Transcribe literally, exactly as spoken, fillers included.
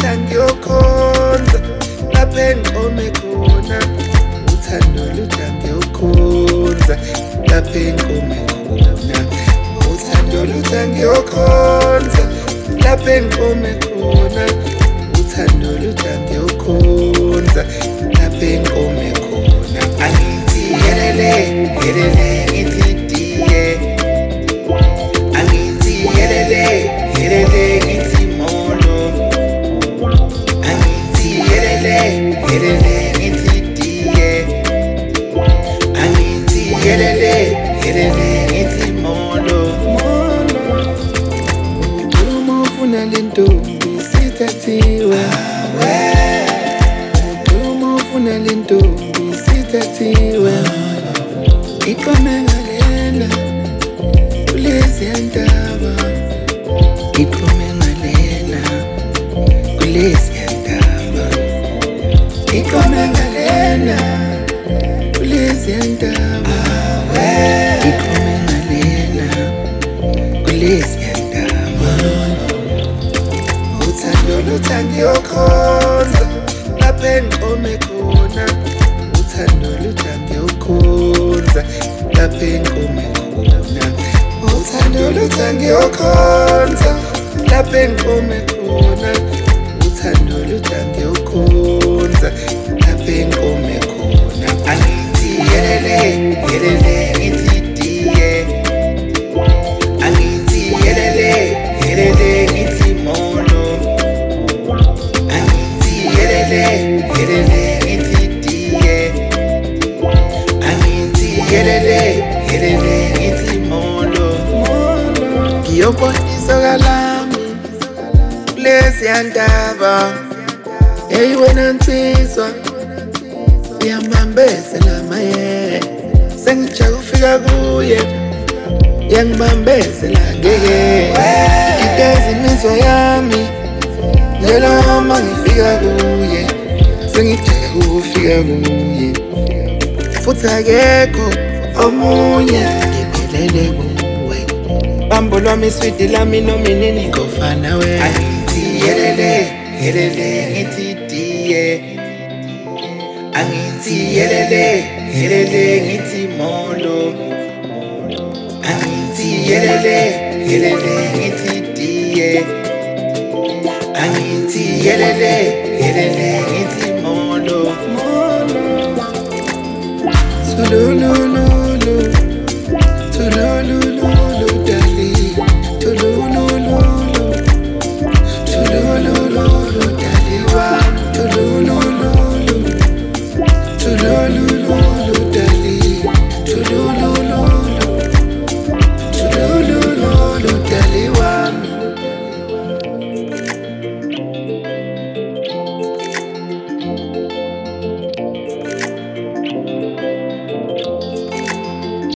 ngiyokhonza lapha engiqome khona, uthando luthi ngiyokhonza lapha engiqome khona, uthando luthi ngiyokhonza lapha engiqome khona, uthando luthi ngiyokhonza lapha engiqome khona. Angithi yelele yelele ngithi diye, angithi yelele yelele ngithi molo, angithi yelele yelele ngithi diye, angithi yelele yelele ngithi molo. Uma ufuna le ntombi sithathiwe, uma ufuna le ntombi sithathiwe, iqome ngalena kuleziya ndaba, iqome ngalena kuleziya ndaba, iqome ngalena kuleziya ndaba, iqome ngalena kuleziya ndaba. Uthando luthi ngiyokhonza lapha engiqome khona, uthando luthi ngiyokhonza lapha engiqome khona, uthando luthi ngiyokhonza lapha engiqome khona, uthando luthi ngiyokhonza lapha engiqome khona. Angithi yelele yelele ngithi diye, angithi yelele yelele ngithi molo, angithi yelele yelele ngithi diye, angithi yelele yelele ngithi molo. Ngiyobonisa kalami kuleziya ndaba, hey wena nsizwa uyangibambezela maye, sengijake ufika kuye uyangibambezela ngeke igeza imizwa yami, njalo uma ngifika kuye sengijake ukufika kuye, futhi akekho omunye ngiphelele kuwe, bambo lwami swidi lami nominini ngofana we. Angithi yelele yelele ngithi diye, angithi yelele yelele ngithi molo, angithi yelele yelele ngithi diye, angithi yelele yelele ngithi